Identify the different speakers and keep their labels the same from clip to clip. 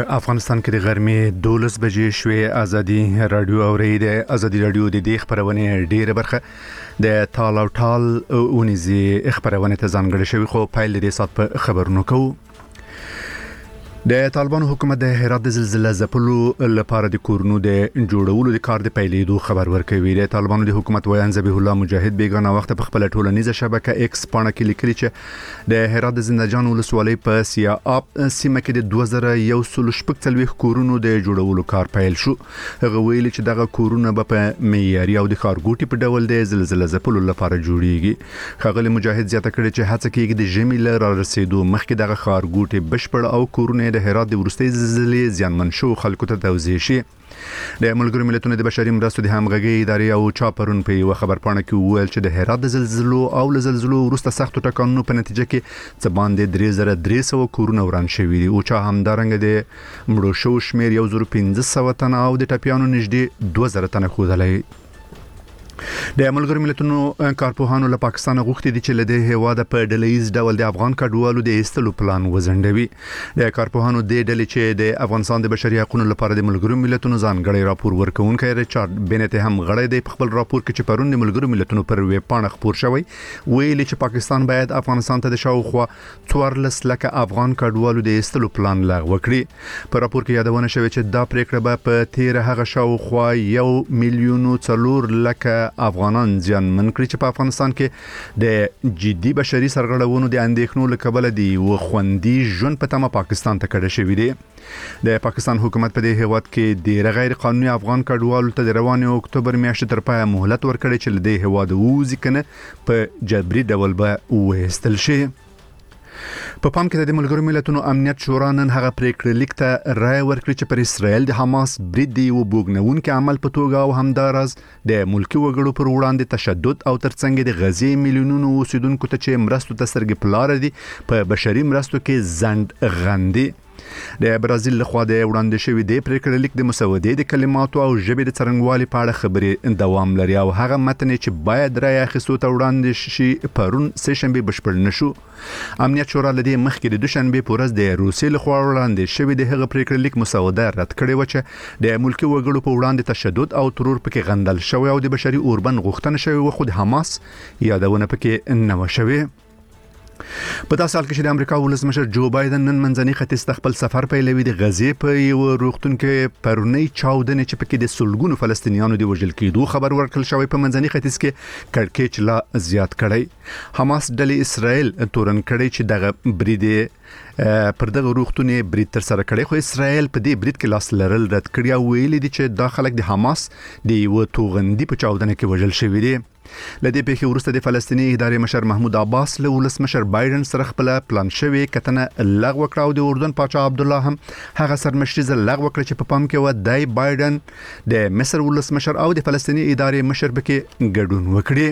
Speaker 1: افغانستان کې د غرمې 12 بجې شوې ازادي رادیو اورید ازادي رادیو د دې خبرونه ډیره برخه د تال او ټال اونیزي خبرونه ته ځانګړې شوی خو پایل دې سات په خبرونو کوو. د طالبان حکومت د هرات د زلزلې ځپلو لپاره د کورونو د جوړولو د کار د پیلېدو خبر ورکوي. د طالبانو د حکومت ویان ذبیح الله مجاهد بیگانه وخت په خپل ټولنیزه شبکه ایکس باندې کې لیکلي چې د هرات د زندهجان ولسوالۍ په سیااب سیمه کې د 2140 کورونو د جوړولو کار پیل شو. هغه ویلي چې دغه کورونه په معیاري او د خارګوټي په ډول د زلزلې ځپلو لپاره جوړیږي. خغل مجاهد زیاته کړي چې هڅه کوي د ژمي لپاره رسیدو مخکې دغه خارګوټي بشپړ او کورونه د هرات د ورستۍ زلزلې زیانمن شو خلکو ته توضیح شي. د ملګرو ملتونو د بشري مرستو د همغږي ادارې او چاپرون په یو خبر پاڼه کې ویل چې د هرات د زلزلو او زلزلو وروسته سختو ټکانونو په نتیجه کې څه باندې 3300 کورونه وران شوي دي او چا همدارنګ د مړو شو شمیر 1500 تنه او د ټپيانو نږدې 2000 تنه خودلای. د ملګرو ملتونو کارپوهانو له پاکستان غوښتي دي چې له دې هواده په ډلهیز ډول د افغان کډوالو د ایستلو پلان وزندوي. د کارپوهانو د ډلې چې د افغانستان د بشري حقوقو لپاره د ملګرو ملتونو ځانګړي راپور ورکونکي ریچارډ بنت هم غړی دی. په خپل راپور کې چې پرون د ملګرو ملتونو پر ویب پاڼه خبر شوی ویلي چې پاکستان باید افغانستان ته د شاوخوا 14 لکه افغان کډوالو د ایستلو پلان لغوه کړي. په راپور کې یادونه شوی چې دا پریکړه به په تیر هغه شاوخوا 1,4 لکه افغانان ځانمن کړي چې په افغانستان کې د جدي بشري سرغړونو د اندېښنو لکبل دي او خوندي ژوند په تمه پاکستان ته کډه شوی دی. د پاکستان حکومت په دې هیواد کې د غیر قانوني افغان کډوالو ته د رواني اکتوبر میاشتې تر پایه مهلت ورکړي چې د هیواد ووزي کنه په جبري ډول به وېستل شي. په پام کې د ملګرو ملتونو امنیت شورا نن هغه پریکړه لیکته رائے ورکړي چې پر اسرائیل د حماس برید دی او بوګنونکو عمل په توګه او همدارز د ملکی وګړو پر وړاندې تشدد او ترڅنګ د غزي میلیونونو اوسیدونکو ته چې مرستو ته سرګ پلار دي په بشري مرستو کې زند غندي. د برازیل لخوا د وړاندې شوی د پریکړه لیک د مسودې د کلماتو او ژبې د څرنګوالي په اړه خبرې دوام لري او هغه متن چې باید رائے اخیستو ته وړاندې شي پرون سه شنبه بشپړ نشو. امنیت شورا لدې مخکې د دوشنبه پورز د روسیې لخوا وړاندې شوی د هغه پریکړه لیک مسوده رد کړې و چې د ملکی وګړو په وړاندې تشدد او ترور پکې غندل شوی او د بشري اوربن غوښتنه شوی و خو د حماس یادونه پکې نه و شوی. په داسې حال کې چې د امریکا ولسمشر جو بایدن نن منځني ختیځ ته خپل سفر پیلوي د غزې په یو روغتون کې پرونی چاودنې چې پکې د سلګونو فلسطینیانو د وژل کېدو خبر ورکړل شوی په منځني ختیځ کې کړکېچ لا زیات کړی. حماس ډلې اسرائیل تورن کړی چې دغه برید پر دغه روغتون برید تر سره کړی خو اسرائیل په دې برید کې لاس لرل رد کړی او ویلي دي چې دا خلک د حماس د یو توغندي په چاودنه کې وژل شوی دي. لدې په وروسته د فلسطیني ادارې مشر محمود عباس له ولسمشر بایدن سره خپل پلان شوی کتنه لغوه کړو. د اردن پاچا عبد الله هم هغه سرمشري لغوه کړ چې په پام کې و دای بایدن د مصر ولسمشر او د فلسطیني ادارې مشر بکې ګډون وکړي.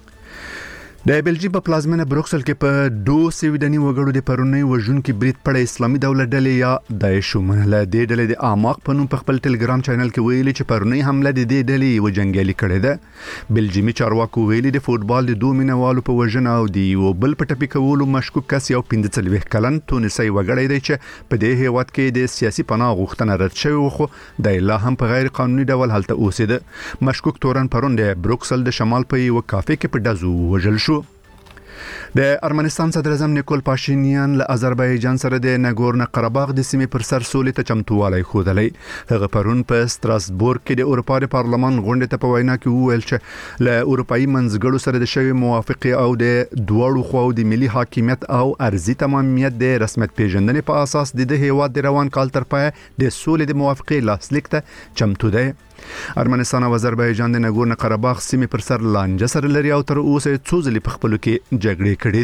Speaker 1: د بلجیم په پلازمینه بروکسل کې په 2 سویډني وګړو د پرونی وژونکو برید په اسلامي دولت ډلې یا داعش ومنله. د ډلې د اعماق په نوم په خپل ټلګرام چینل کې ویلي چې پرونی حمله د دې ډلې و جنگیالي کړې ده. بلجیمي چارواکو ویلي د فوتبال د 2 مینوالو په وژنه او د یو بل په ټپي کولو مشکوک کس یو 45 کلن تونسي وګړی دی چې په دې هیواد کې د سیاسي پناه غوښتنه رد شوی خو د لا هم په غیر قانوني ډول هلته اوسېده. مشکوک تورن پرون د بروکسل د شمال په یو کافه کې په دزو وژل شو. د ارمنستان صدر اعظم نیکول پاشینیان له آذربایجان سره د ناګورنو قرهباغ د سیمې پر سر سولې ته چمتووالی ښودلی. هغه پرون په ستراسبورګ کې د اروپا د پارلمان غونډې ته په وینا کې وویل چې له اروپאי منځګړو سره د شوی موافقه او د دوړو خو د ملي حاکمیت او ارضي تمامیت د رسمیت پیژندنې په اساس د هیواد د روان کال تر پای د سولې د موافقه لاسلیک ته چمتو دی. ارمنستان او آذربایجان د ناګورنو قرهباغ سیمې پر سر لانجه سره لري او تر اوسه څو ځلې په خپلو کې جګړې کړې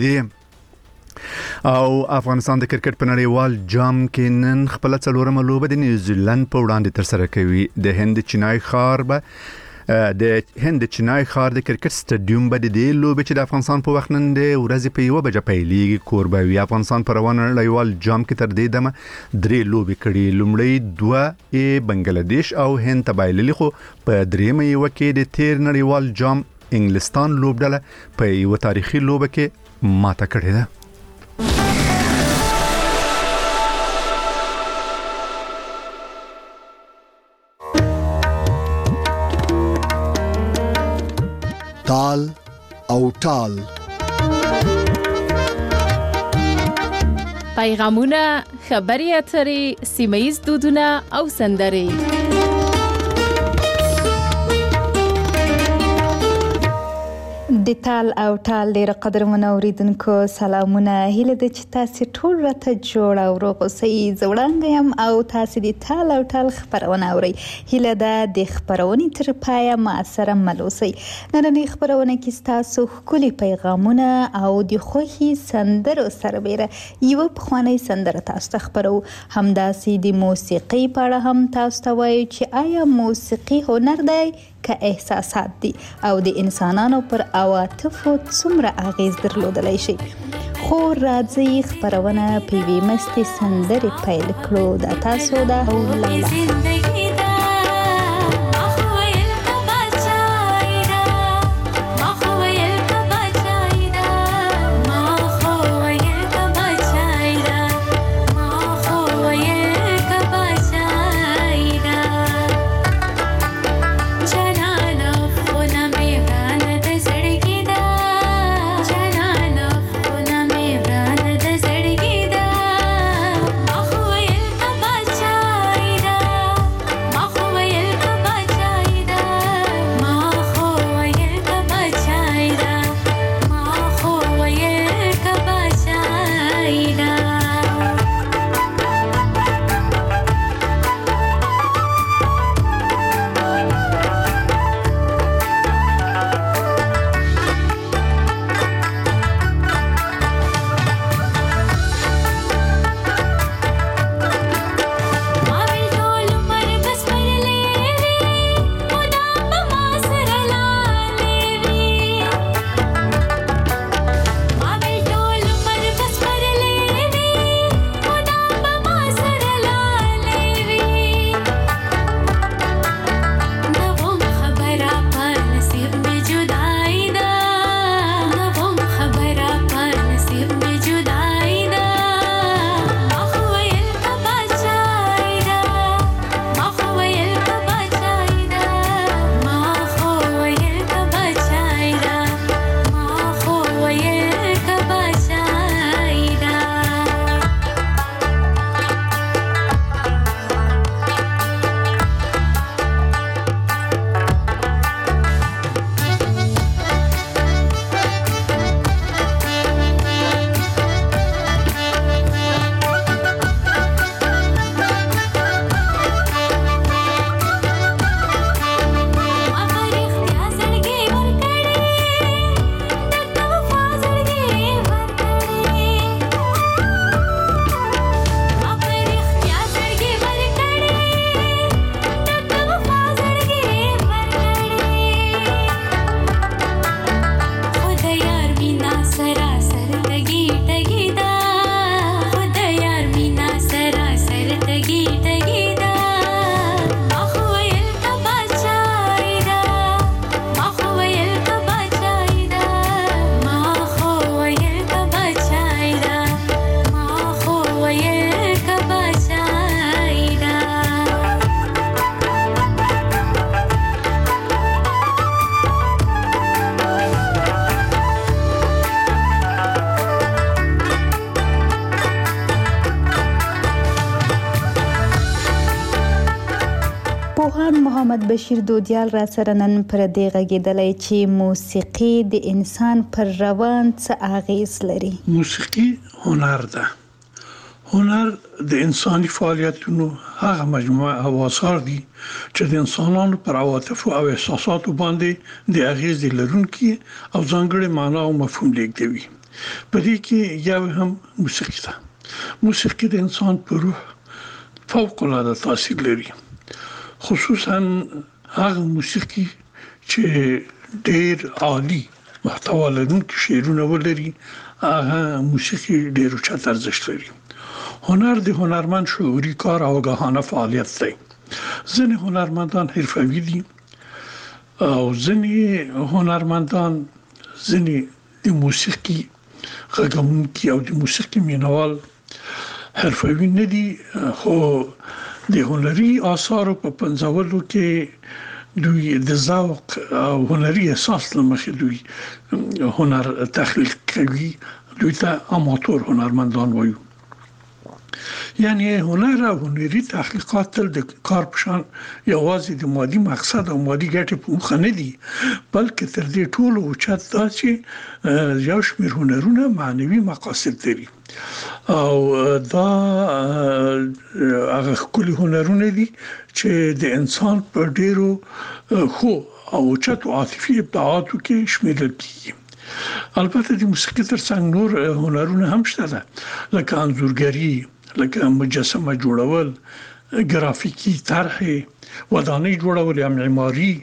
Speaker 1: دي. او افغانستان د کرکټ په نړیوال جام کې نن خپل څلورمه لوبه د نیوزیلند په وړاندې تر سره کوي. د هند چینای ښار به د هند چینای ښار د کرکټ سټاډیوم به د دې لوبې چې د افغانستان په وخت نن د ورځې په 1 بجه پیلېږي کوربوي. افغانستان په روان نړیوال جام کې تر دې دمه 3 لوبې کړې. لومړی 2 بنگلاديش او هند ته بایللي خو په دریمه یو کې د تیر نړیوال جام انګلستان لوبډله په یو تاریخي لوبه کې ماته کړې ده.
Speaker 2: تال او ټال.
Speaker 3: پیغامونه، خبري اترې، سیمه‌ییز دودونه او سندرې.
Speaker 4: د تال او ټال ډیر قدرمن اوریدونکو سلامونه. هیله ده چې تاسو ټول راته جوړ او روغ اوسئ. زوړنګ یم او تاسو د تال او ټال خبرونه اورئ. هیله ده د خبرونې تر پایه ما سره مل اوسئ. نننۍ خبرونه کې تاسو ښکلي پیغامونه او د خوښي سندرو سربېره یو پخوانی سندره تاسو ته خبرو. همداسې د موسیقۍ په اړه هم تاسو ته وایو چې آیا موسیقي هنر دی که احساسات دي او د انسانانو پر عواطفو څومره اغیز درلودلی شي. خو راځي خبرونه په یوې مستې سندرې پیل کړو. دا تاسو ده او لیلا. محمد بشیر دودیال را سره نن پر دې غږېدلی چې موسیقي د انسان پر روان څه اغیز لري.
Speaker 5: موسیقي هنر ده. هنر د انساني فعالیتونو هغه مجموعه او آثار دي چې د انسانانو پر عواطف او احساساتو باندې د اغیز لرونکي او ځانګړي معنا او مفهوم لیږدوي. په دې کې یو هم موسیقي ده. موسیقي د انسان په روح فوق العاده تاثیر لري. خصوصا هغه موسیقي چې ډېر عالی محتوا لرونکي شعرونه ولري، هغه موسیقي ډېر اوچت ارزښت لري. هنر د هنرمند شعوري کار او آگاهانه فعالیت دی. ځینې هنرمندان حرفوي دي او ځینې هنرمندان ځینې د موسیقي غږونکي او د موسیقي مینوال حرفوي نه دي، خو د هنري آثارو په پنځولو کې دوی د ذوق او هنري احساس لمخې دوی هنر تخلیق کوي، دوی ته اماتور هنرمندان وایو. یعنی هنر او هنري تحقیقات تل د کار په شان یوازې د مادي مقصد او مادي ګټې په مخه نه دي، بلکې تر دې ټولو اوچت دا چې یو شمېر هنرونه معنوي مقاصد لري او دا هغه ښکلي هنرونه دي چې د انسان په ډېرو ښو او اوچتو عاطفي ابداعاتو کې شمیرل کیږي. البته د موسیقي ترڅنګ نور هنرونه هم شته ده، لکه انځورګري، لکه مجسمه جوړول، ګرافیکي طرحې، ودانۍ جوړول یا معماري،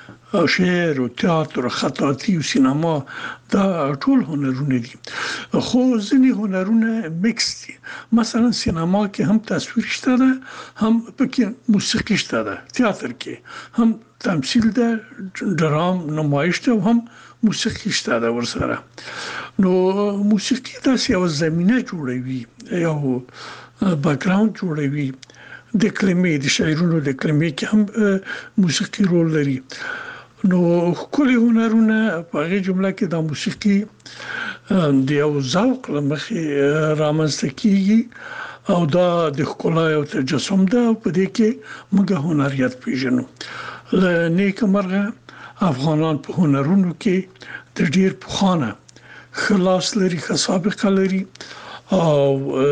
Speaker 5: شعر او تئاتر، خطاطي او سینما، دا ټول هنرونه دي. خو ځینې هنرونه میکس دي، مثلا سینما کې هم تصویر شته ده، هم پکې موسیقي شته ده، تئاتر کې هم تمثیل ده، ډرام نمایش ده او هم موسیقي شته ده ورسره. نو موسیقي داسې یو زمینه جوړوي، یو بیکګراوند جوړوي د کلمې، د شعرونو د کلمې کې هم موسیقي رول لري. نو ښکلي هنرونه په هغې جمله کې دا موسیقي د یو ذوق له مخې رامنځته کیږي او دا د ښکلا یو تجسم ده او په دې کې موږ هنریت پیژنو. له نیکه مرغه افغانان په هنرونو کې د ډېر پخوانه ښه لاس لري، ښه سابقه لري او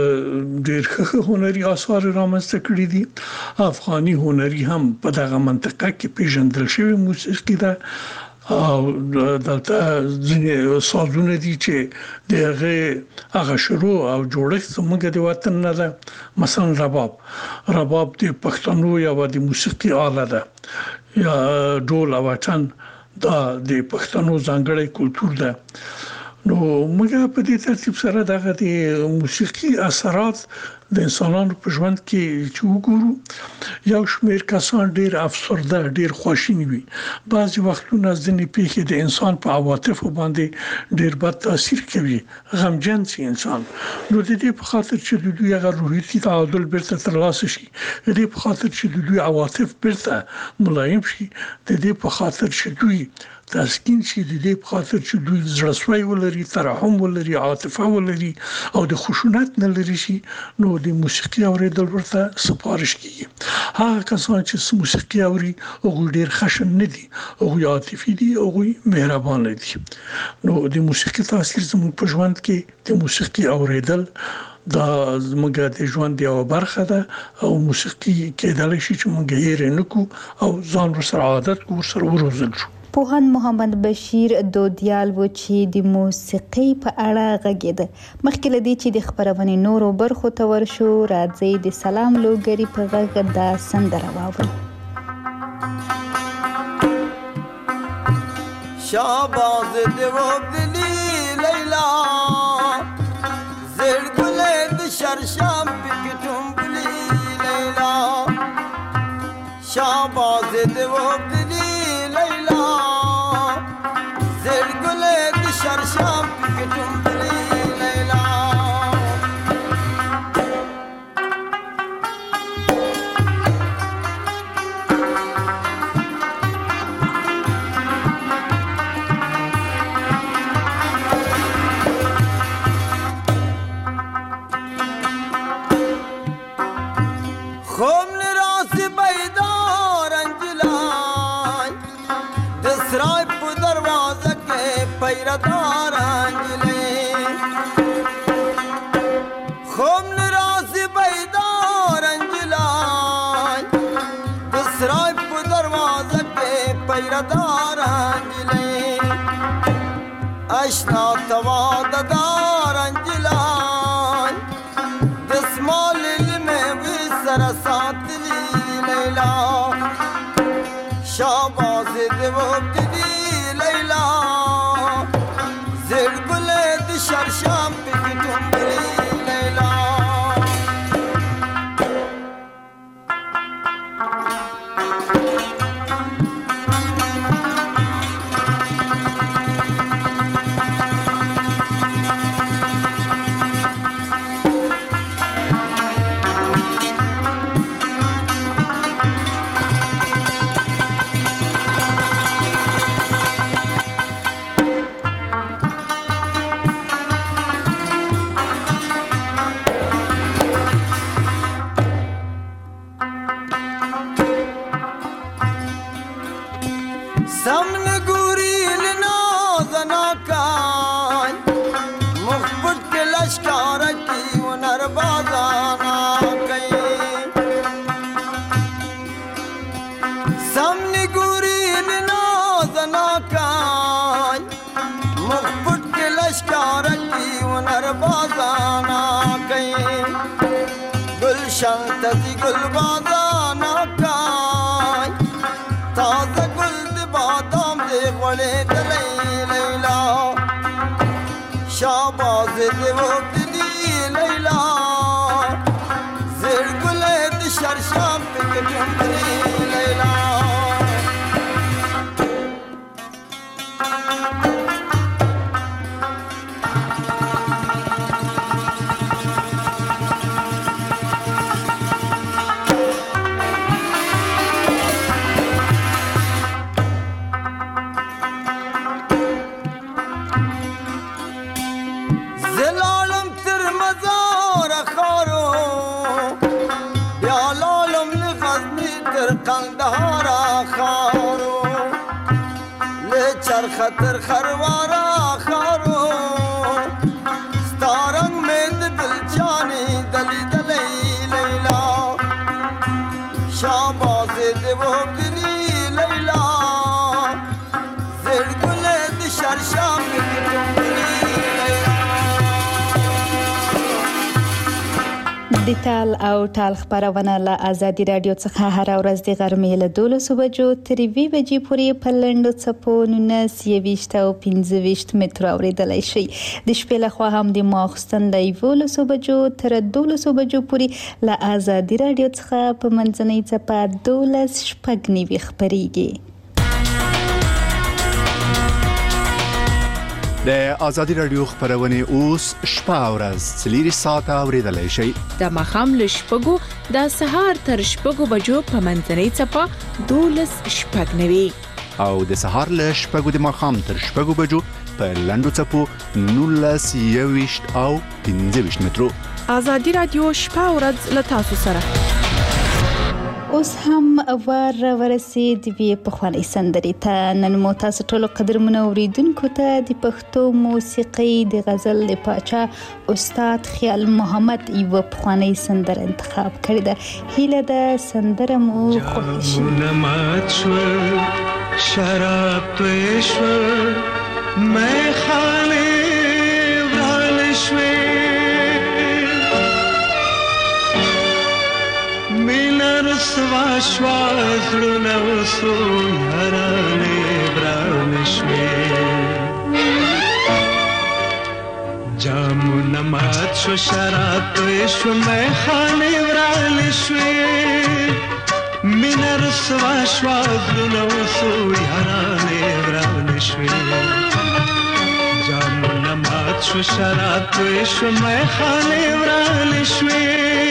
Speaker 5: ډېر ښه هنري آثار رامنځته کړي دي. افغاني هنري هم په دغه منطقه کې پیژندل شوی موسیقي ده او دلته ځینې سازونه دي چې د هغه شروع او جوړښت زموږ د وطن نه ده. مثلا رباب د پښتنو یوه د موسیقي آله ده، یا ډول او اټن دا د پښتنو ځانګړی کلتور ده. نو موږ په دې ترتیب سره دغه د موسیقي اثرات د انسانانو په ژوند کې چې وګورو، یو شمېر کسان ډېر افسرده، ډېر خواشیني وي. بعضې وختونه ځینې پیښې د انسان په عواطفو باندې ډېر بد تاثیر کوي، غمجن شي انسان. نو د دې په خاطر چې د دوی هغه روحیتي تعادل بیرته ترلاسه شي، د دې په خاطر چې د دوی عواطف بیرته ملایم شي، د دې په خاطر چې دوی تسکین شي، د دې په خاطر چې دوی زړه‌سوی ولري، ترحم ولري، عاطفه ولري او د خشونت نه لرې شي، نو د موسیقي اورېدل ورته سپارش کیږي. هغه کسان چې موسیقي اوري هغوی ډېر خشن نه دي، هغوی عاطفي دي، هغوی مهربانه دي. نو د موسیقي تاثیر زموږ په ژوند کې د موسیقي اورېدل دا زموږ د ژوند یوه برخه ده او موسیقي کېدلی شي چې موږ هېر یې نه کړو او ځان ورسره عادت کړو، ورسره وروزل شو.
Speaker 4: پوهاند محمد بشیر دودیال و چې د موسیقۍ په اړه غږېده. مخکې له دې چې د خپرونې نورو برخو ته ورشو، راځئ د سلام لوګري په غږ دا سندره واورو.
Speaker 6: شاباز دیوبدلی لیلا زیر گله د شرشم پکتم بلی لیلا شاباز دیوبدلی لیلا زیر گله د شرشم پکتم بلی لیلا پیردار انجلی خوم نرازی بیدار انجلای بسرای پو دروازه که پیردار انجلی اشنا تواددار انجلای دسمال علمه وی سرساتلی لیلا شاباز دیوبدلی لیلا شرشم بگیدم بری لیلا سمن گوری لنازنا کای مخبت کے لشکار کی ونر بازانا کئی سمن گوری لنازنا کای مخبت کے لشکار کی ونر بازانا کئی گلشن تزی گل بازانا کای تازه گل دی بادام دی غولی دلی لیلا شاباز دی وقتی لیلا زیر گلی دی شرشام پکتون دی لیلا خطر خروارا خارو ستارنگ میں دلچانی دلی دلی لیلا شاباز دیو گری لیلا زیر گلے دی شرشام
Speaker 4: د تال او ټال خبرونه له آزادي رادیو څخه هر ورځ د غرمې له 12 بجو تر 2 بجې پورې په لنډو څپو 19 او 15 متر اوریدلای شي د شپې له خوا هم د ماخستن له 12 بجو تر 12 بجو پورې له آزادي رادیو څخه په منځنۍ څپه 12 شپږ خبريږي
Speaker 1: د آزادي رادیو خبرونه اوس شپه ورځ 3 ساعته اوریدلای شي
Speaker 3: د مخام له شپږو د سهار تر شپږو بجو په منځنۍ څپه 12 شپږ
Speaker 1: او د سهار له شپږو د مخام تر شپږو بجو په لنډو څپو 19 او 15 مترو
Speaker 3: آزادي رادیو شپه ورځ له تاسو سره
Speaker 4: اوس هم ورسید وی په خواني سندري ته نن مو تاسو ټول قدرمن اوریدونکو ته د پښتو موسیقي د غزل د پاچا استاد خیال محمد یو په خواني سندره انتخاب کړی ده هیله ده سندره مو خوښ شي
Speaker 7: شراب پېښور مې خانه ورالشوي سوا شوازلونه وسو یارانه برانشوي جامونه مات شو شراب شو مې خانه ورالشوي مینر سوا شوازلونه وسو یارانه برانشوي جامونه مات شو شراب شو مې خانه ورالشوي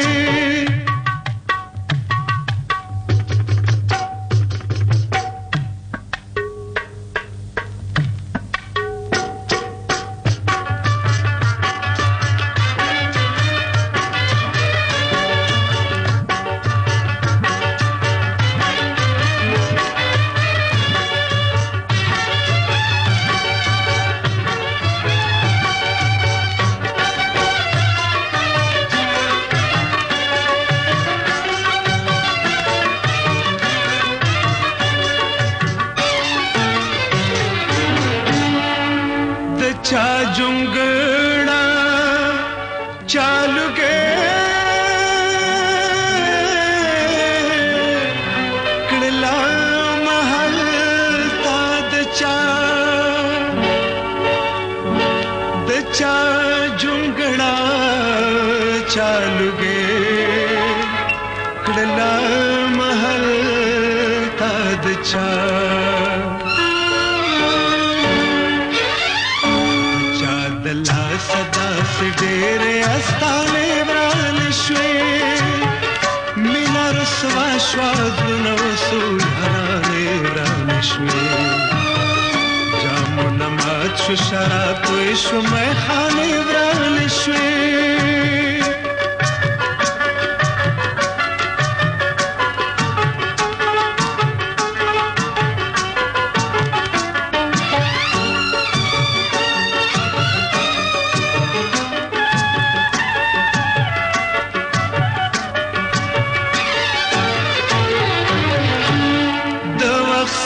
Speaker 7: شراب شو مې خانه ورالشوي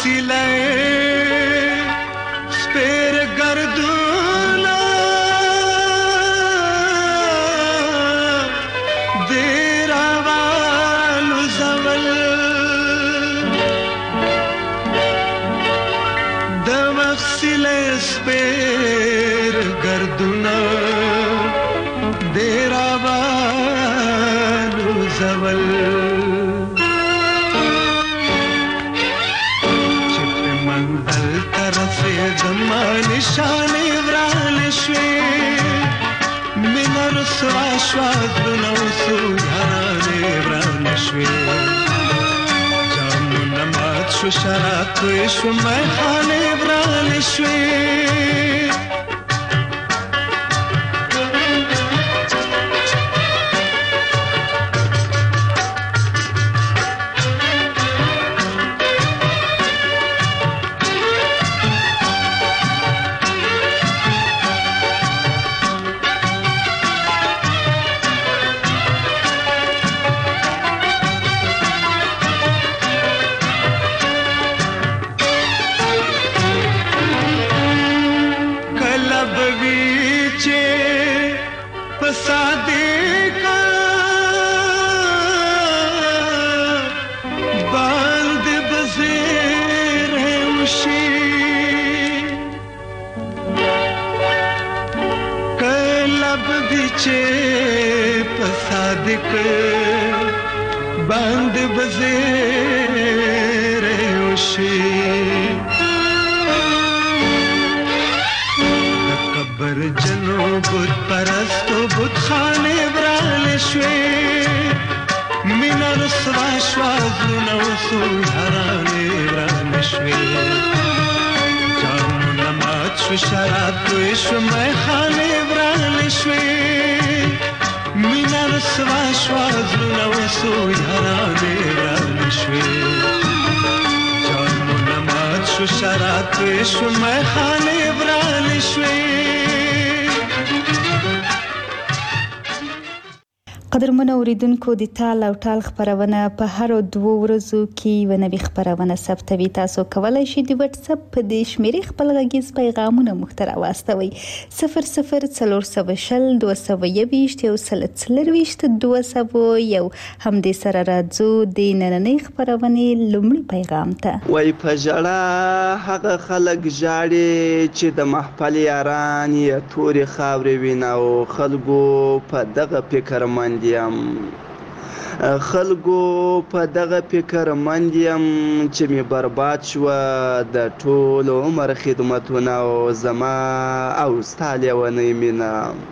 Speaker 7: وسیله سپیر گردونه دیر آوالو زول د وسیله سپیر گردونه دیر آوالو زول نشانې ورانې شوې مینه رسوا شوه زړونه اوسو یارانې ورانې شوې جامونه مات شو شراب توی شو میخانې ورانې شوې باند بزیر اوشی دکبر جنو بود پرستو بود خانه برال شوی مینا رسوا شوازون اوسو یارانه برال شوی جامو نمات شو شراب توی شو میخانه برال شوی مینا رسوا شوا زړونه اوسو یارانې ورانې شوې جامونه مات شو شراب توی شو میخانې ورانې شوې
Speaker 4: قدرمنو اوریدونکو د تال او ټال خبرونه په هر 2 ورځو کې یو نوې خبرونه ثبتوي تاسو کولای شئ د واتس اپ په دې شمیرې خپل غږیز پیغامونه مختر واستوي 00420 221 201 هم دې سره راځو د نننۍ خبرونه لومړی پیغام ته
Speaker 8: وای په جړه هغه خلک جاړي چې د محفل یاران یې توري خاورې ویناو خلکو په دغه فکر مند خلکو په دغه فکر مند یم چې می برباد شو د ټول عمر خدمتونه او زما او ستاله ونی مینا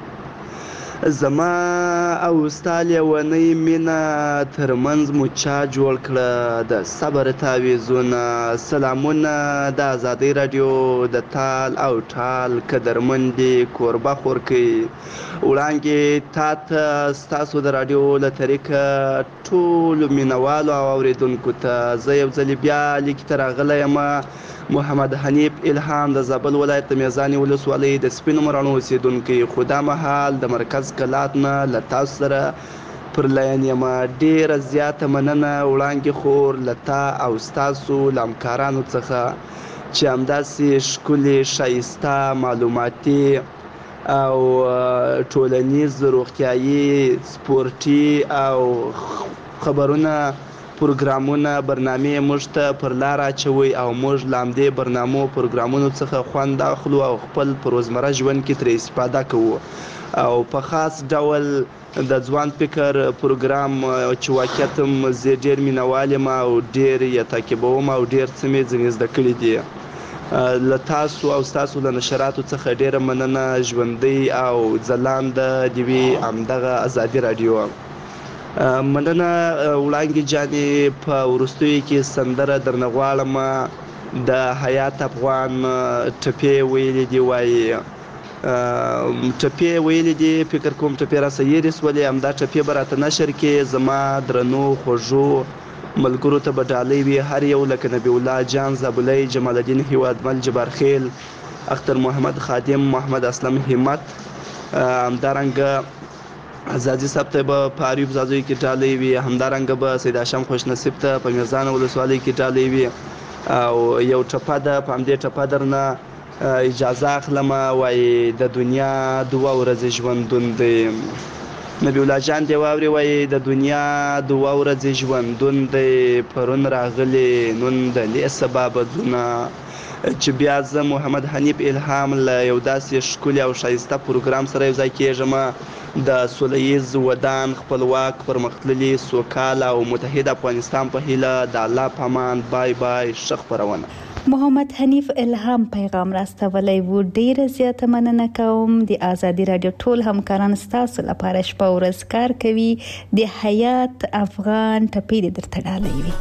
Speaker 8: زما او ستاله ونی مینا ترمنځ مو چا جوړ کړه د صبر تعویذونه سلامونه د آزادۍ رادیو د تال او ټال قدرمندي کوربه خورکی وړاندې تاسو ستاسو د رادیو له طریقه ټول مینوالو او اوریدونکو ته زه یو ځل بیا لیک تر غلې ما محمد حنیف الهام د زابل ولایت میزانی ولسوالۍ د سپینو مرانو اوسیدونکو خدا مهال د مرکز کلات نه لتا سره پر لاین یم ډیر زیاته مننه وړاندې خور لتا او ستاسو لامکارانو څخه چې همداسې ښکلي شایسته معلوماتي او ټولنیز روغتیايي سپورتي او خبرونه پروګرامونه برنامه موږ ته پر لار اچوي او موږ لامدې برنامو پروګرامونو څخه خوند اخلو او خپل پروزمره ژوند کې تر استفاده کوو او په خاص ډول د ځوان فکر پروګرام چې واقعیتم زه ډیر مینوالم او ډیر یې تعقیبوم او ډیر څه مې ځنې زده کړي دي له تاسو او ستاسو له نشراتو څخه ډیره مننه ژوندۍ او ځلانده د وی همدغه ازادي رادیو مننه وړاندې جانې په وروستیو کې سندره درنه غواړم د حیات افغان ټپې ویلې دی وایي ټپې ویلې دي فکر کوم ټپې را سیری سولې همدا ټپې به راته نشر کې زما درنو خوږو ملګرو ته به ډالۍ وي هر یو لکه نبی الله جان زابلی جمال الدین هیوادمل جبار خیل اختر محمد خادم محمد اسلم همت همدارنګه ازادي صاحب ته به په اریوب زازوی کې ډالۍ وي همدارنګه به سید هاشم خوش نصیب ته په میزان ولسوالۍ کې ډالۍ وي او یو ټپه ده په همدې ټپه درنه اجازه اخلم وایي د دنیا 2 ورځې ژوندون دی نبی الله جان دی واوري وایي د دنیا 2 ورځې ژوندون دی پرون راغلی نن د لې سبا بدلونه چې بیا زه محمد حنیف الهام له یو داسې ښکلي او ښایسته پروګرام سره یو ځای کېږم د سوله ییز ودان خپلواک پرمختللي سوکاله او متحد افغانستان په هیله د الله په امان بای بای ښه خپرونه
Speaker 4: محمد حنیف الهام پیغام راستولی و ډیره زیاته مننه کوم د آزادي رادیو ټول همکاران ستاسو لپاره شپه ورځ کار کوي د حیات افغان ټپې دې درته ډالۍ وي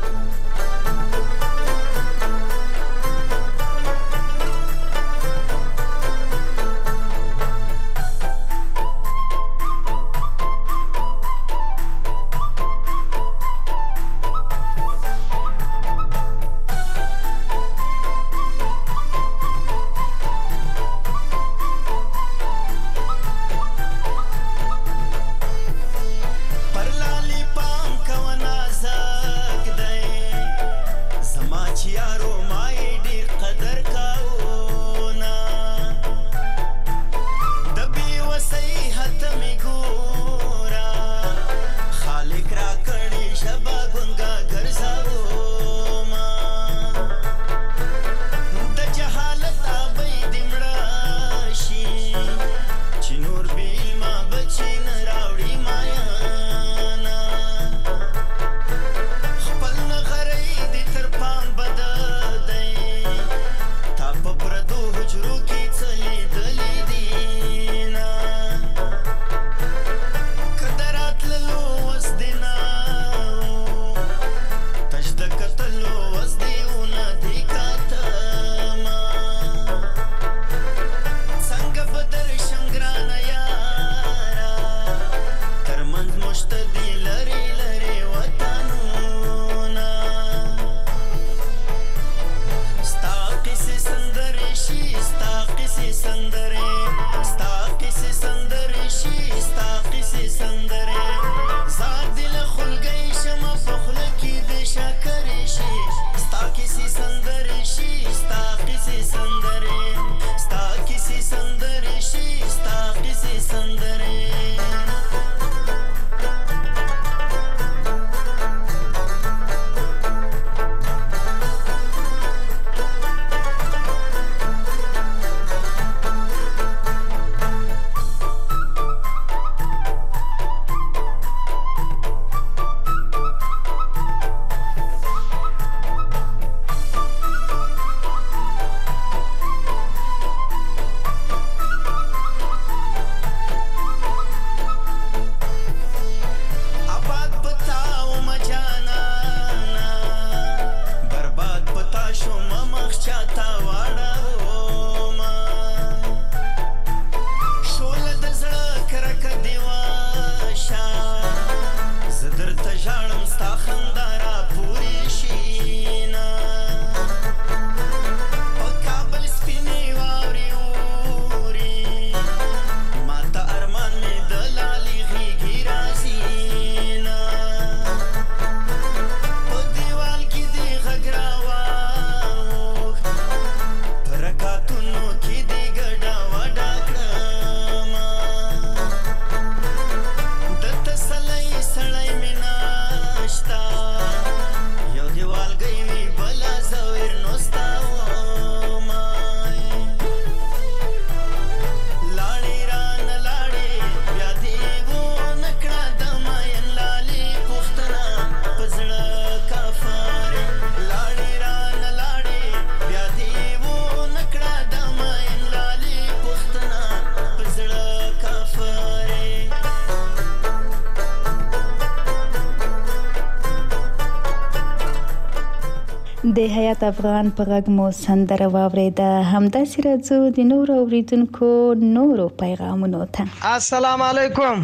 Speaker 4: د حیات افغان په غږ مو سندره واوریده همداسې راځو د نورو اوریدونکو نورو پیغامونو ته
Speaker 9: السلام علیکم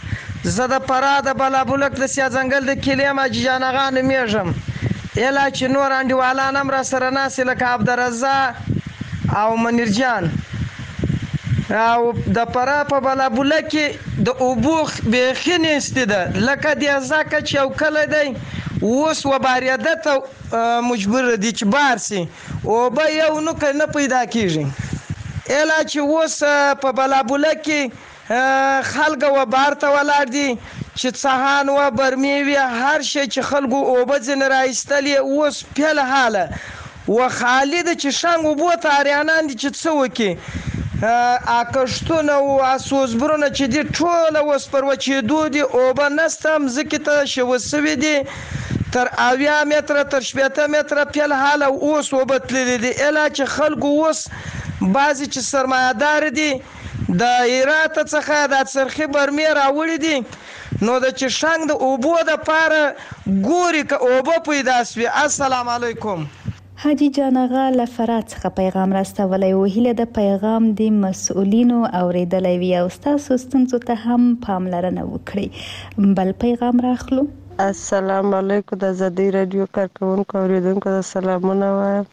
Speaker 9: زه د فراه د بلابلک د سیا ځنګل د کلیم اجان آغا نومیږم اله چې نور انډیوالان هم را سره ناست لکه عبدالرضا او منیر جان او د فراه په بلابلک کې د اوبو بیخي نستی ده لکه د ځکه چې یو کلی دی اوس وبارېده ته مجبور دي چې بار سي اوبه یو نوکه نه پیدا کېږي الا چې اوس په بلابوله کې خلک و بار ته ولاړ دي چې څهان و برمې وي هر شی چې خلکو اوبه ځینې راایستلې اوس پیل حاله و خالد چې شنګ اوبو ته اریانان دي چې څه وکړي کښتونه او اسوزبرونه چې دي ټوله اوس پر وچېدو دي اوبه نسته مځکې ته شوه سوي دي تر 80 متره تر 80 متره پیل حاله اوس اوبه تللي دي الا چې خلکو اوس بعضې چې سرمایه‌دار دي د هرات څخه د څرخي برمې راوړي دي نو د چې شنګ د اوبو دپاره ګوري که اوبه پیدا سوي. السلام علیکم.
Speaker 4: حاجی جان آغا له فرات څخه پیغام راستولی و. هیله د پیغام د مسؤلینو اوریدلی وي او ستاسو ستونزو ته هم پاملرنه وکړئ. بل پیغام راخلو.
Speaker 10: السلام علیکم. د ازادي رادیو کارکونکو اوریدونکو د سلامونه وایم.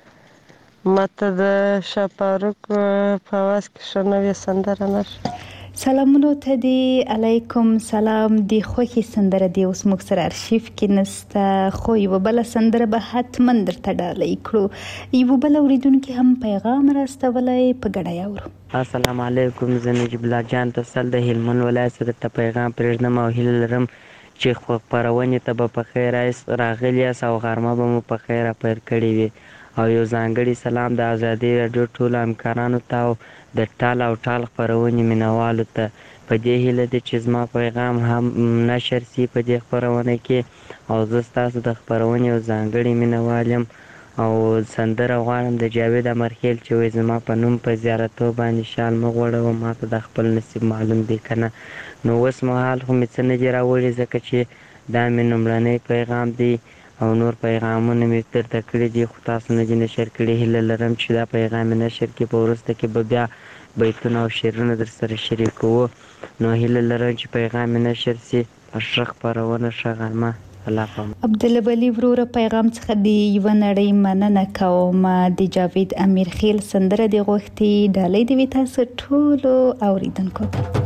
Speaker 10: ماته د شاپاروک په اواز کې ښه نوې سندره نشه.
Speaker 4: سلامونو ته دی. علیکم سلام. دی خوښي سندره دی اوس موږ سره ارشیف کې نسته خو یوه بله سندره به حتما درته ډالۍ کړو. یوه بله اوریدونکي هم پیغام راستولی په ګډه یې اورو.
Speaker 11: السلام علیکم. زه نجیب الله جان تفصل د هلمند ولایت څخه درته پیغام پرېږدم او هیله لرم چې خپرونې ته به په خیر راغلي یاست او غرمه به مو په خیره پیل کړې وي او یو ځانګړي سلام د ازادي راډیو ټولو همکارانو ته او د ټال او ټال خپرونې مینوالو ته. په دې هیله ده چې زما پیغام هم نشر سي په دې خپرونه کې او زه ستاسو د خپرونې یو ځانګړی مینوال یم او سندره غواړم د جاوید امرخیل چې وایي زما په نوم په زیارتو باندې شال مه غوړوه ما ته د خپل نصیب معلوم دی که نه. نو اوس مهال خو مې څه نه دي راوړي ځکه چې دا مې لومړنی پیغام دی او نور پیغامونه مې درته کړي دي خو تاسو نه دي نشر کړي. هیله لرم چې دا پیغام مې نشر کړي په وروسته کې به بیا بیتونه او شعرونه در سره شریکوو. نو هیله لرم چې پیغام مې نشر سي. ښه خپرونه ښه غرمه. الله پامان.
Speaker 4: عبدالولي وروره پیغام څخه د یوه نړۍ مننه کوم. د جاوید امیرخیل سندره د غوښتي ډالۍ د وي تاسو ټولو اوریدونکو ته.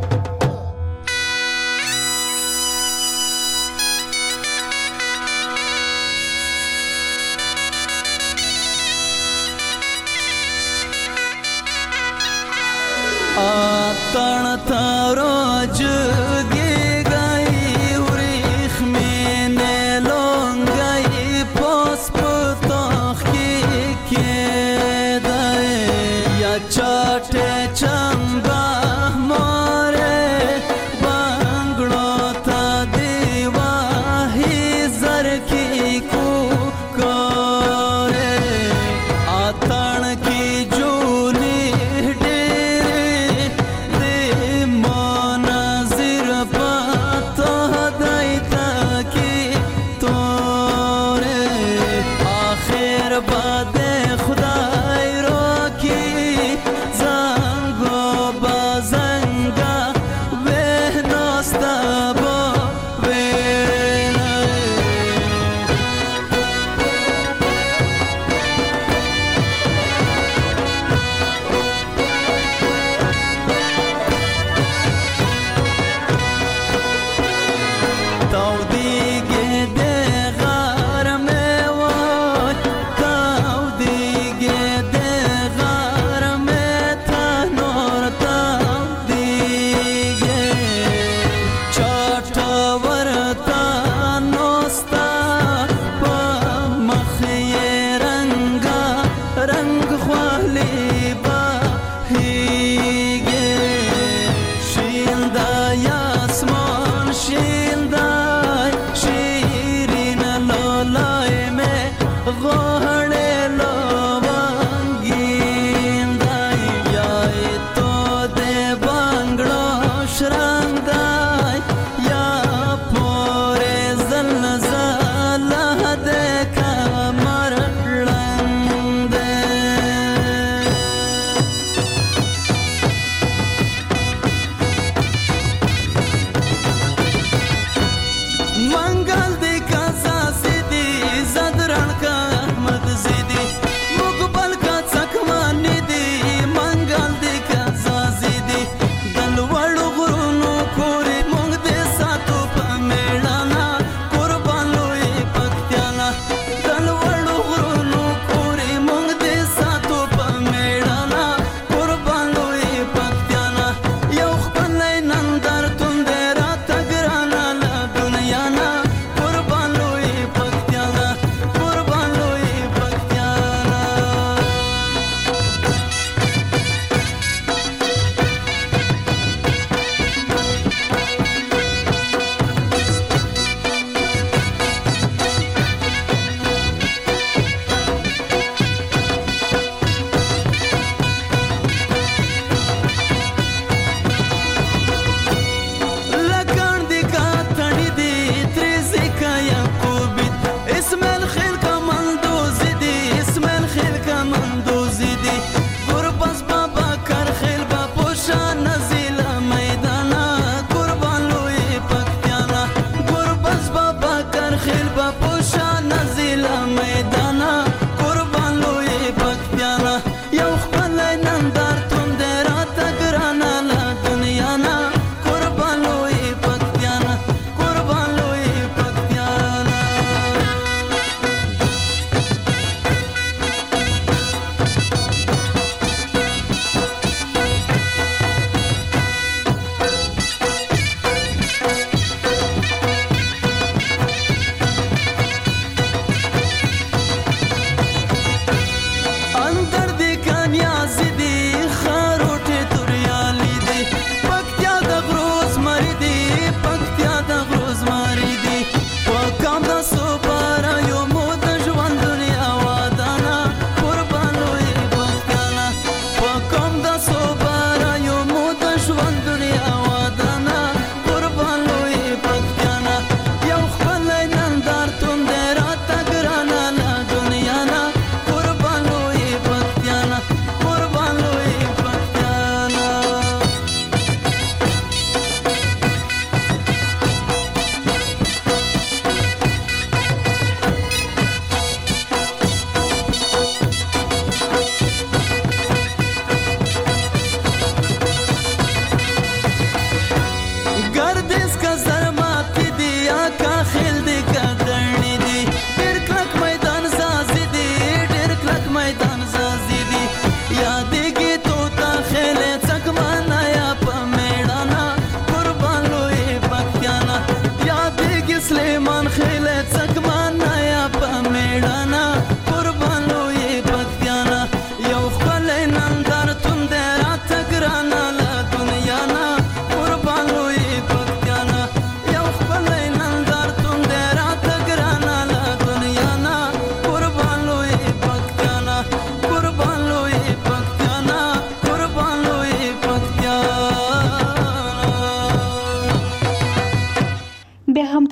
Speaker 12: तण तारोज गे गई उरिख में ने लोंगई पोस्प तोख के दे या चाटे चंबा मोरे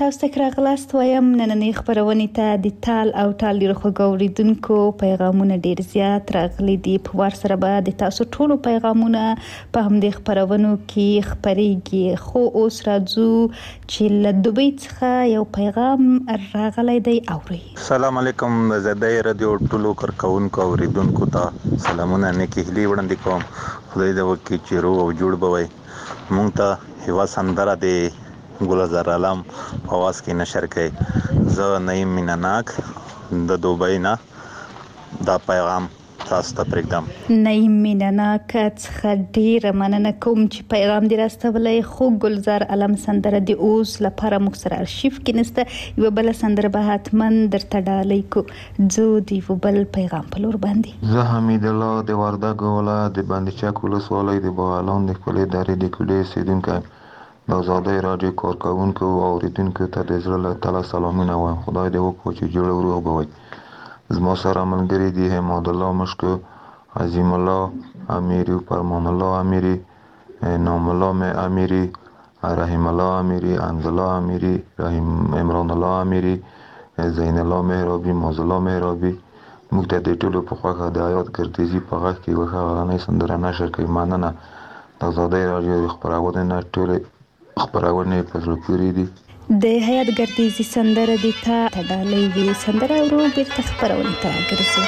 Speaker 4: تاسو ته راغلاست وایم نننۍ خبرونې ته د تال او ټال ډېر خوږ اورېدونکو پیغامونه ډېر زیات راغلي دي. په وار سره به د تاسو ټولو پیغامونه په همدې خبرونو کې خپرېږي. خو اوس راځو چې له دوبۍ څخه یو پیغام راغلی دی. اورئ.
Speaker 13: السلام علیکم. زه د رادیو ټولو کارکونکو اوریدونکو ته سلامونه نیکی هیلې وړاندې کوم. خدای دې وکړي چې روغ او جوړ به وئ. مونږ ته یوه سندره د ګلزار عالم په اواز کې نشر کړئ. زه نعیم مینه ناک د دوبۍ نه دا پیغام تاسو ته پرېږدم.
Speaker 4: نعیم مینه ناک څخه ډېره مننه کوم چې پیغام دې راستولی. خو ګلزار عالم سندره د اوس لپاره موږ سره ارشیف کې نشته. یوه بله سندره به حتما درته ډالۍ کو. ځو د یوه بل پیغام په لور باندې.
Speaker 14: زه حمید الله د وردګو ولایت د بندچک ولسوالۍ د بغلان د خپلې درې د کلي اوسېدونکی د ازادۍ راډیو کارکوونکو او اورېدونکو ته د زړه له تله سلامونه وایم. خدای دې وکړي چې جوړ او روغ به وئ. زما سره ملګري دي حماد الله مشکو، عظیم الله امیری، فرمان الله امیری، نام الله امیری، رحیم الله امیری، انز الله امیری، عمران الله امیری، زین الله مهرابی، ماز الله مهرابی. موږ ته د ټولو په خوښه د حیات ګردیزي په غږ کې یوه ښه غرنۍ سندره نشر کوي. مننه. د ازادۍ راډیو د خپرونې نه ټولې خپرونې په زړه پورې دي.
Speaker 4: د حیات ګردیزي سندره دې ته ډالۍ وي. سندره ورو بیرته خپرونې ته راګرځو.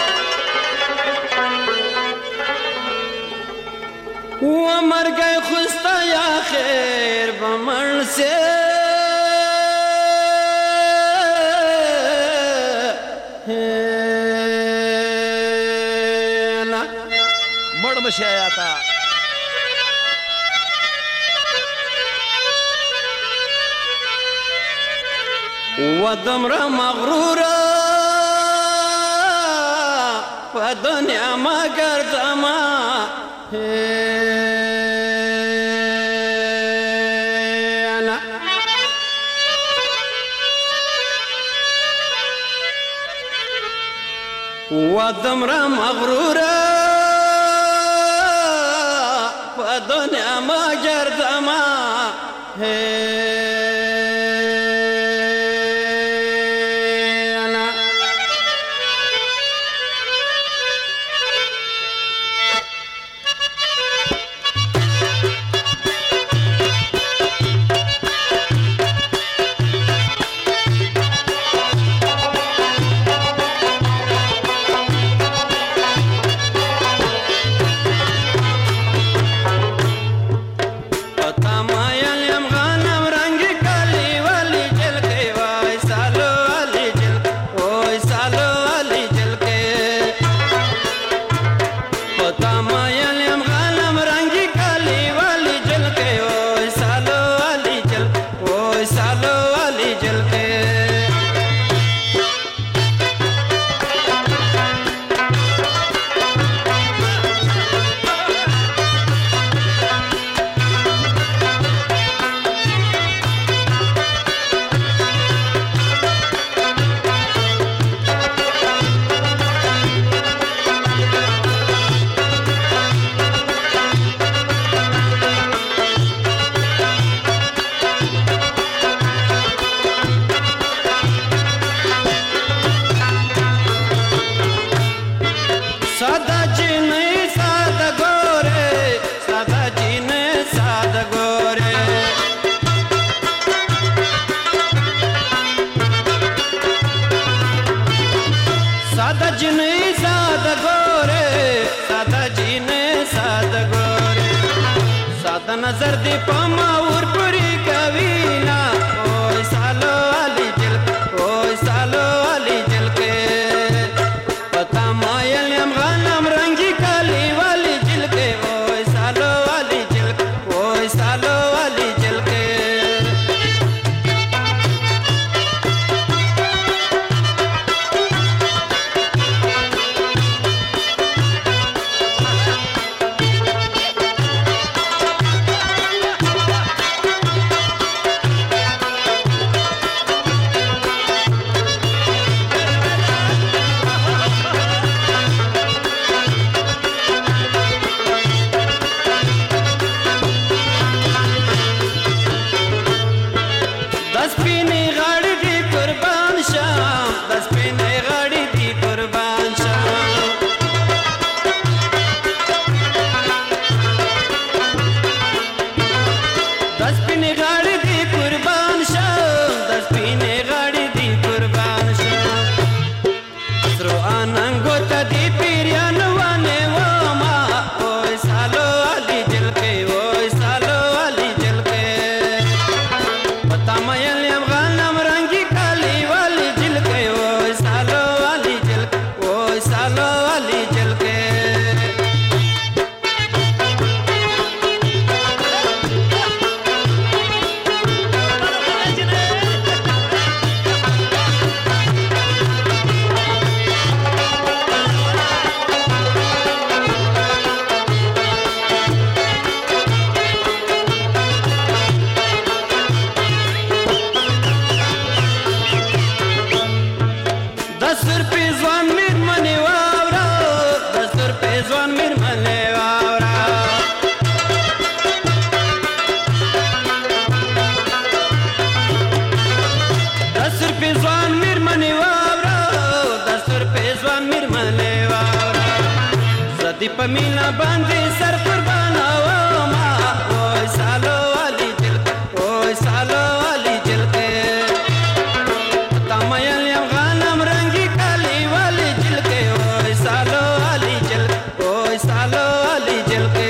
Speaker 12: و مرګ خوستا یا خیر بمن سے
Speaker 15: مړ مشه آتا
Speaker 12: ودمرا مغرورا ودنیا ما گردما ودمرا مغرورا ودنیا ما گردما नजर दे पमा और पूरी कवीना ओए सालो अली जल ओए सालो अली जल के पता मायल हम गनम रंगी काली वाली जल के ओए सालो अली जल ओए सालो अली जल के پاننګو ته دی پیریان وانه و ما وای سالو علي جلکه وای سالو علي جلکه پتا مې لم غنم رنگي کالي والی جلکه وای سالو علي جلکه وای سالو علي جلکه پمینا باندې سر قربان او ما وای سالو علي جلکه وای سالو علي جلکه تمایل یم غنم رنگي کالي والی جلکه وای سالو علي جلکه وای سالو علي جلکه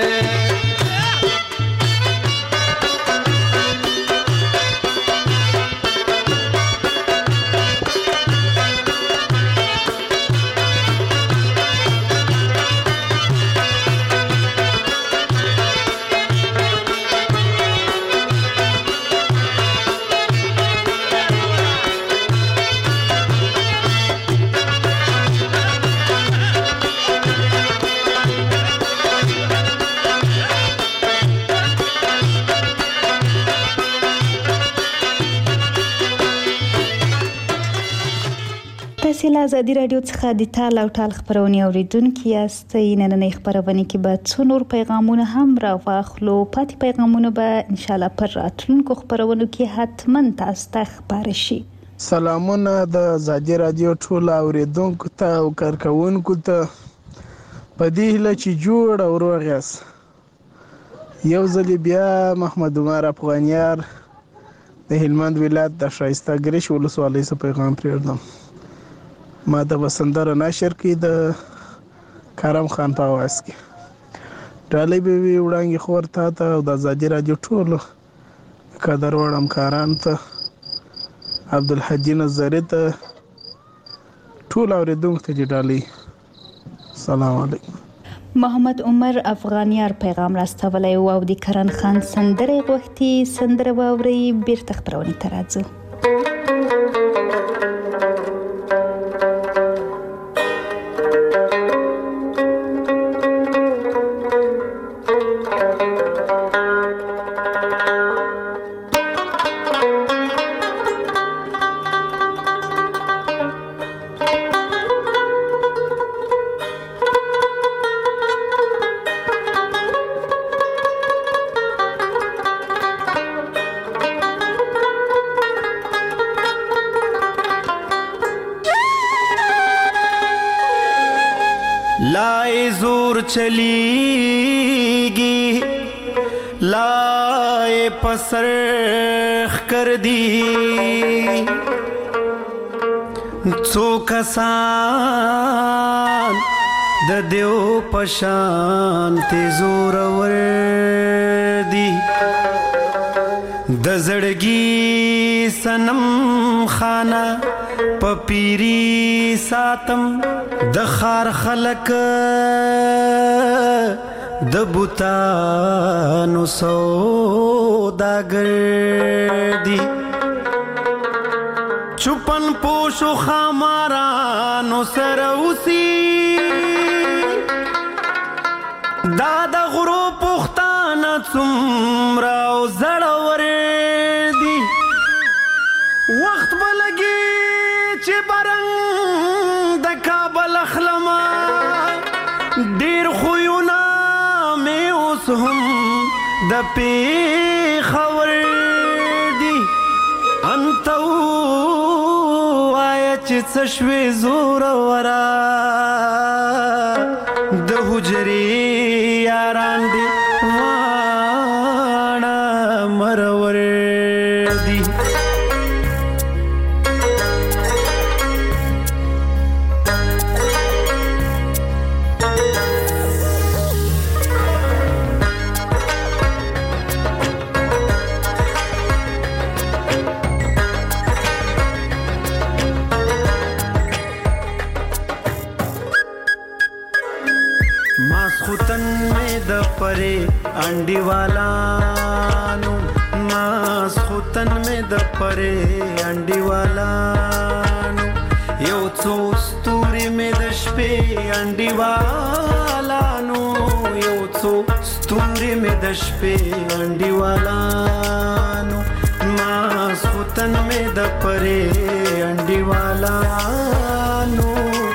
Speaker 4: تاسو له ازادي رادیو څخه د تال او ټال خبرونه اوریدونکو یاستئ. نننۍ خبرونه کې به څو نور پیغامونه هم راواخلو. پاتې پیغامونه به ان شاء الله پر راتلونکو خبرونو کې حتما تاسو ته خبر شي.
Speaker 16: سلامونه د ازادي رادیو ټول اوریدونکو ته او کارکونکو ته په دې هیله چې جوړ او روغ یاست. یو ځل بیا محمد عمر افغانیار د هلمند ولایت د شایسته ګریش ولسوالۍ څخه پیغام پرېږدم. ما د وسندره نشر کې د کرم خان په आवाज کې ډالۍ به وي وړاندې خور ته او د ازادي رادیو ټولو قدر وړ همکاران ته عبدالحجي نظري ته ټول اوریدونکو ته ډالۍ. سلام علیکم.
Speaker 4: محمد عمر افغانیار پیغام راستولی او د کرن خان سندره غوښتي. سندره واوري بیرته خبرونه ته راځو.
Speaker 7: لائے زور چلیگی لائے پسرخ کر دی څو کسان د دیو پشان ته زور ور دی د زړګي سنم خانه پپیری ساتم د خار خلق د بوتانو سوداګر دی چوپن پوشو خامارانو سره اوسي دا د غرو پختانه څومره او زړور دی وخت بلګي چې برنګ د کابل اخلما ډیر خوونه مې اوس هم د پیښور دی انت وای چې څه شوي زور ورا د حجرې یاران دی واړه مرور دی خوتن مې د پرې انډیوالانو ماس خوتن مې د پرې انډیوالانو یو څو ستوري مې د شپې انډیوالانو یو څو ستوري مې د شپې انډیوالانو ماس خوتن مې د پرې انډیوالانو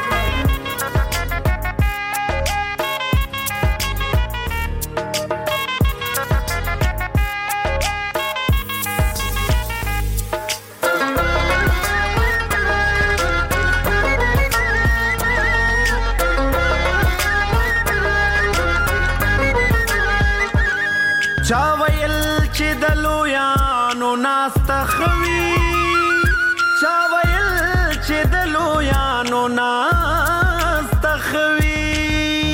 Speaker 7: چا ویل چې د لویانو ناسته خوي چا ویل چې د لویانو ناسته خوي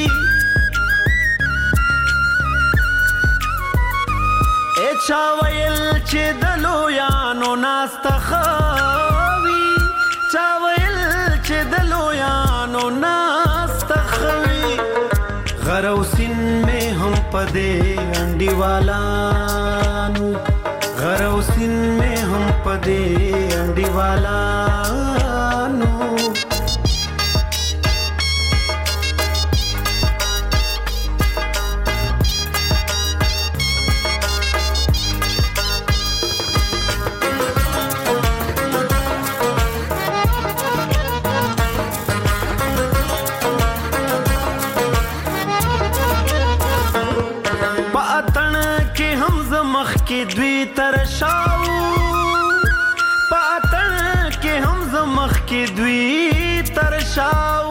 Speaker 7: چا ویل چې د لویانو ناسته خوي چا ویل چې د لویانو ناسته خوي غروسین میں ہم پدے انڈیوالانو غروسین میں ہم پدے انڈیوالانو کې دوی ترشاو پاتن کې هم زمخ کې دوی ترشاو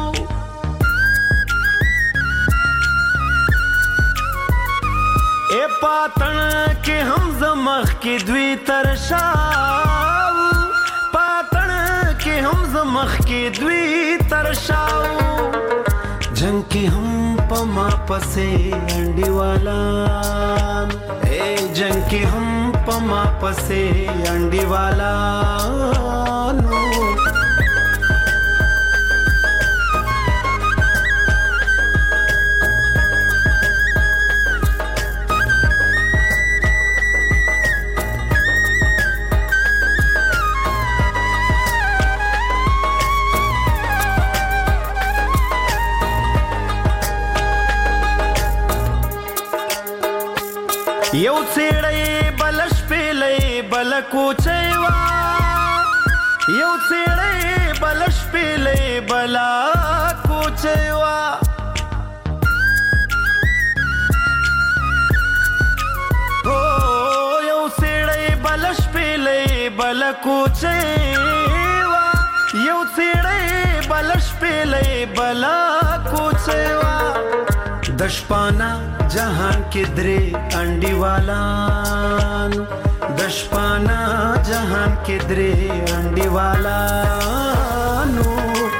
Speaker 7: اے پاتن کې هم زمخ کې دوی ترشاو پاتن کې هم زمخ کې دوی ترشاو جنگ کې هم پما پسې انډیوالان جنگ کې هم پما پسې انډیوالانو یو څېړی بلش پیلې بل کوچېوا یو څېړی بلش پیلې بل کوچېوا او یو څېړی بلش پیلې بل کوچېوا یو څېړی بلش پیلې بل کوچېوا دشپانا جهان کې درې انډیوالانو دشپانا جهان کې درې انډیوالانو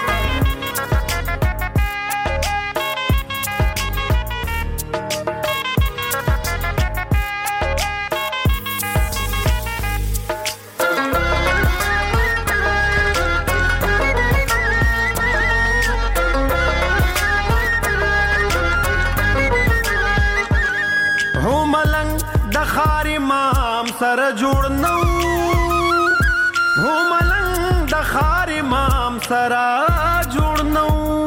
Speaker 7: سر جوړ نو هو ملنګ د خار امام سره جوړ نو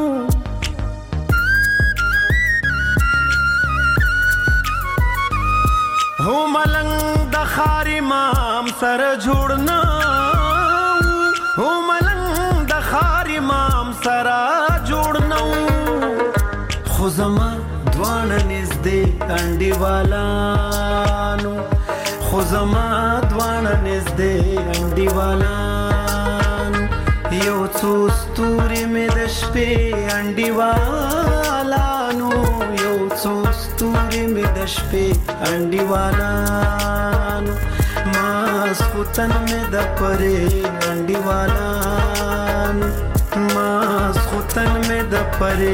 Speaker 7: هو ملنګ د خار امام سره جوړ نو هو ملنګ د خار امام سره جوړ نو خو زما دوانه نږدې انډیوالانو خو زما دوانه نږدې انډیوالانو یو څو ستوري مې د شپې انډیوالانو یو څو ستوري مې د شپې انډیوالانو ماسخوتن مې د پرې انډیوالانو ماسخوتن مې د پرې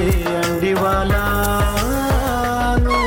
Speaker 7: انډیوالانو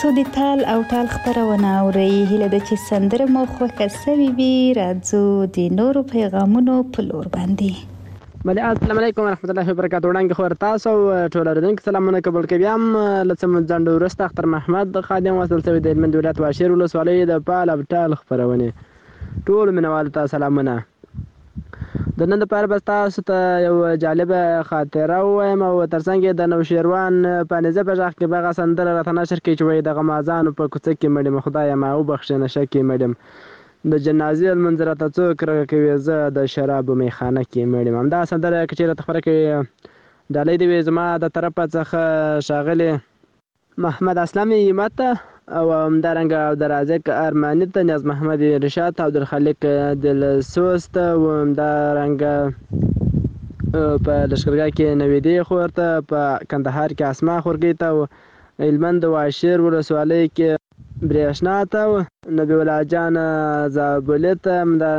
Speaker 4: تاسو د تال او ټال خبرونه اورئ. هیله ده چې سندره مو خوښه سوي وي. راځو د نورو پیغامونو په لور باندې.
Speaker 17: السلام علیکم ورحمت الله وبرکاتہ. وړاندې خبر تاسو ټول اوریدونکو سلامونه قبول کوي. هم لڅم ځنډ ورسته اختر محمد خادم وصل شوی د هلمند ولایت واشیر ولسوالۍ د پال او ټال خبرونه. ټول مینوال ته سلامونه. د نن لپاره به تاسو ته یو جالبه خاطره ووایم او ترڅنګ د نوشیروان په نظر په ځخ کې بغه سندره راته نشر کوي چې وای د غمازان په کوڅه کې مړم خدای ما او بخښنه شکه مړم د جنازې المنظره ته څوک راکوي زه د شراب میخانه کې مړم. هم دا سندره چې راته خبره کوي ډالۍ دی زما د طرفه څخه شاغلی محمد اسلامي ماته او همدارنګه عبدالرازق ارماني ته، نیاز محمد رشاد ته، عبدالخالق دلسوز ته، همدارنګه په لښکرګاه کې نویدې خور ته، په کندهار کې اسما خورګۍ ته، هلمند واشیر ولسوالۍ کې برېښنا ته، نبي الله جان زابلي ته،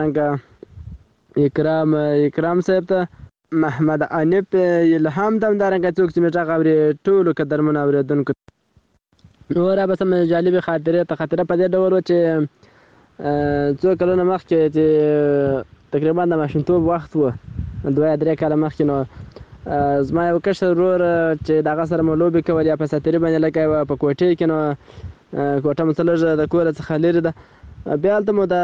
Speaker 17: همدارنګه اکرام صاحب ته، محمد انیب الهام ته، همدارنګه څوک چې مې غږ اوري ټولو قدرمنو اورېدونکو نور به سم جالبه خاطره په دې ډول چې څو کلونه مخکې چې تقریبا د ماشومتوب وخت و 2-3 کاله مخکې نو زما یو کشر ورور چې دغه سره مو لوبې کولې یا په ساتري باندې لکه په کوټې کې نو کوټه مو لږ د کور څخه لرې ده بیا هلته مو د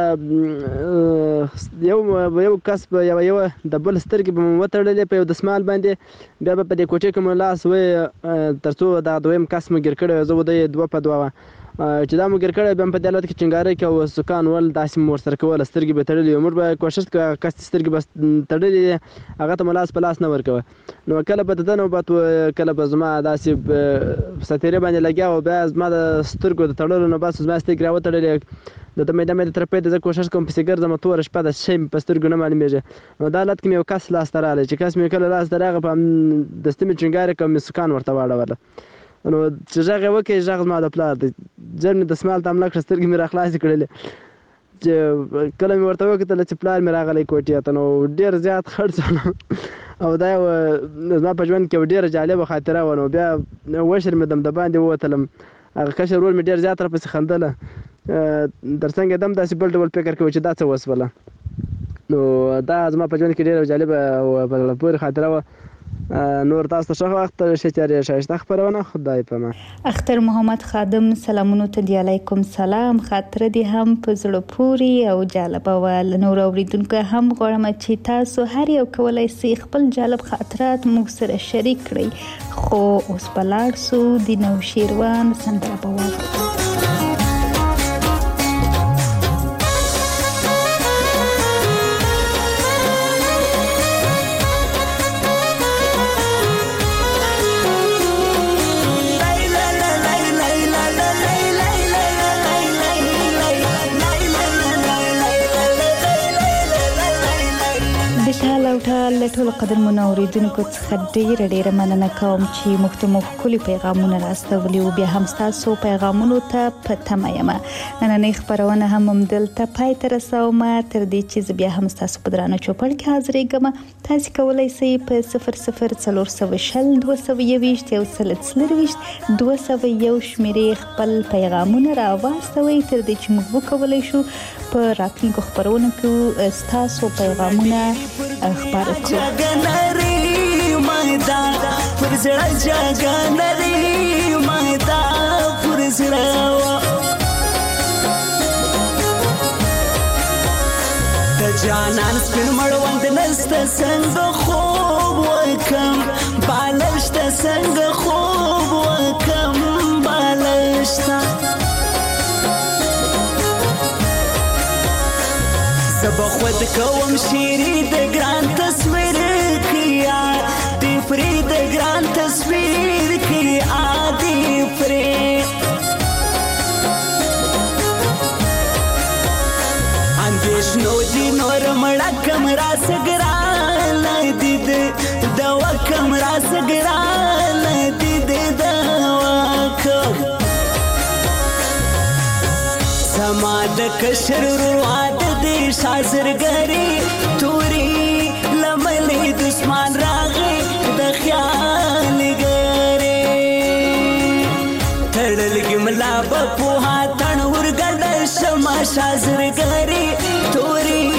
Speaker 17: یو کس په یو د بل سترګې به مو وتړلې په یو دسمال باندې بیا به په دې کوټې کې مو لاس وی تر څو دا دویم کس مو ګیر کړی زه به د 2 په 2 چې دا مو ګیر کړی بیا په دې حالت کې چنګارۍ کې او سکان ول داسې مو ورسره کوله سترګې به تړلې موږ به کوشش کوو کس سترګې به تړلې هغه ته مو لاس په لاس نه ورکوه نو کله به د ده نوبت و کله به زما داسې ستیرې باندې لګیا و بیا زما د سترګو د تړلو نه بس زما سترګې راوتړلې د میده ترپې د زه کوشش کوم پسې ګرځم توره شپه د شی په سترګو نه معلومېږي نو دا حالت کې مې یو کس لاس ته راغلی چې کس مې کله لاس ته راغی په دستي مې چنګارې کړه مې سکان ورته واړوله نو چې غږ یې وکړي غږ زما د پلار دی ژر مې دسمال ته حمله کړه سترګې مې راخلاصې کړلې چې کله مې ورته وکتله چې پلار مې راغلی کوټې ته نو ډېر زیات خرڅ او دا یو زما په ژوند کې یو ډېره جالبه خاطره وه نو بیا وشرمېدم د باندې ووتلم هغه کشر ورور مې ډېر زیات راپسې خندله ترڅنګ دم داسې بل ډول فکر کوي چې دا څه وسوله نو دا زما په ژوند کې ډېره جالبه او په زړه پورې خاطره وه نور تاسو ته ښه وخت ښه چارې ښایسته خپرونه خدای په امان.
Speaker 4: اختر محمد خادم سلامونو ته دی علیکم سلام. خاطره دې هم په زړه پورې او جالبه وه له نورو اورېدونکو هم غواړم چې تاسو هر یو کولی سئ خپل جالب خاطرات موږ سره شریک کړئ خو اوس به لاړ سو د نوشیروان سندره به واورو. له ټولو قدرمنو اورېدونکو څخه ډېره مننه کوم چې موږ ته مو ښکلي پیغامونه راستولي او بیا هم ستاسو پیغامونو ته په تمه یم. نننۍ خپرونه هم همدلته پای ته رسوم تر دې چې زه بیا هم ستاسو په درانه چوپړ کې حاضرېږم. تاسې کولی سئ په 00402021 شمېرې خپل پیغامونه راواستوئ تر دې چې موږ وکولی شو په راتلونکو خپرونو کې ستاسو پیغامونه خپاره کړو.
Speaker 18: جانان سپین مړوند نسته څنګه خوب وکم بالشته څنګه خوب وکم بالشته زب خود کوم شیری د ګران تصویر کیا دی فری د ګران تصویر کیا دی فری اندیش نو دی نور مړه کمرا سګرال دید دوا کمرا سګرال دید دوا زما د کشر رواد دی شازرګری توري لملې دشمن راغی د خیال ګری تړل کې ملا شازرګری توري